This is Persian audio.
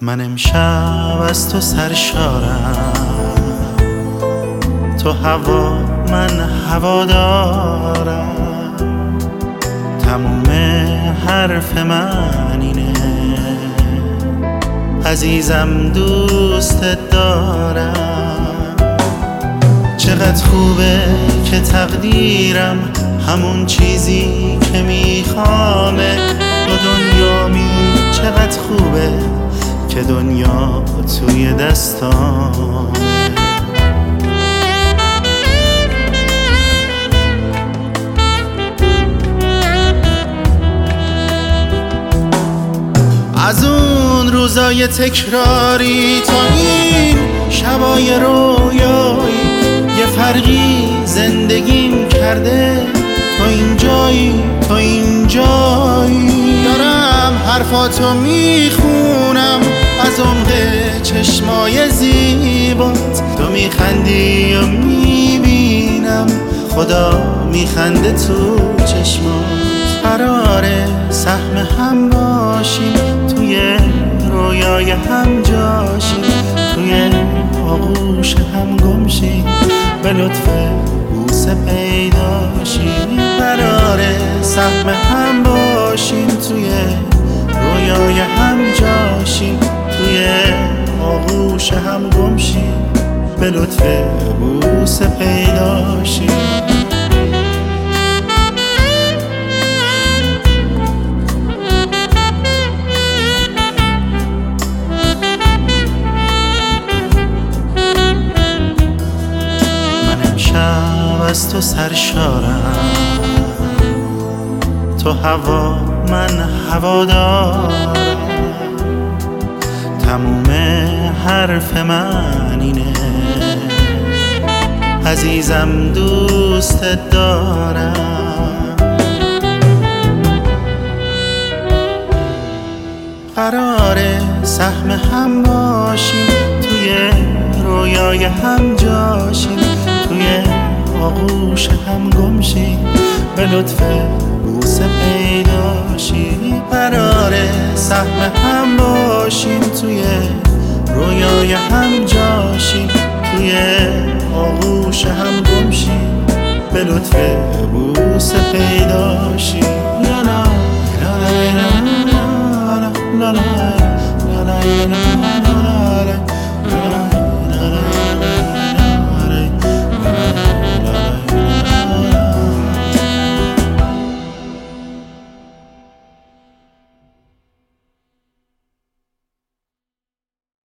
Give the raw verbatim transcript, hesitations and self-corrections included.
من امشب از تو سرشارم، تو هوا من هوادارم، تموم حرف من اینه عزیزم دوستت دارم. چقدر خوبه که تقدیرم همون چیزی که میخوامه، تو دنیامی چقدر خوبه که دنیا توی دستامه. از اون روزای تکراری تا این شبای رویایی یه فرقی زندگیم کرده. تو اینجایی، تو اینجایی، دارم حرفاتو میخونم از عمق چشمای زیبات. تو میخندی و میبینم خدا میخنده تو چشمات. قراره سهم هم باشیم، توی رویای هم جاشیم، توی آغوش هم گمشیم، به لطف بوسه پیداشیم. قراره سهم هم باشیم، توی رویای هم جاشیم، توی آغوش هم گمشیم، به لطف بوسه پیداشیم. از تو سرشارم، تو هوا من هوادارم، تموم حرف من اینه عزیزم دوستت دارم. قراره سهم هم باشیم، توی رویای هم جاشیم، توی آغوش هم گمشیم، به لطف بوسه پیداشیم. قراره سهم هم باشیم، توی رویای هم جاشیم، توی آغوش هم گمشیم، به لطف بوسه پیداشیم.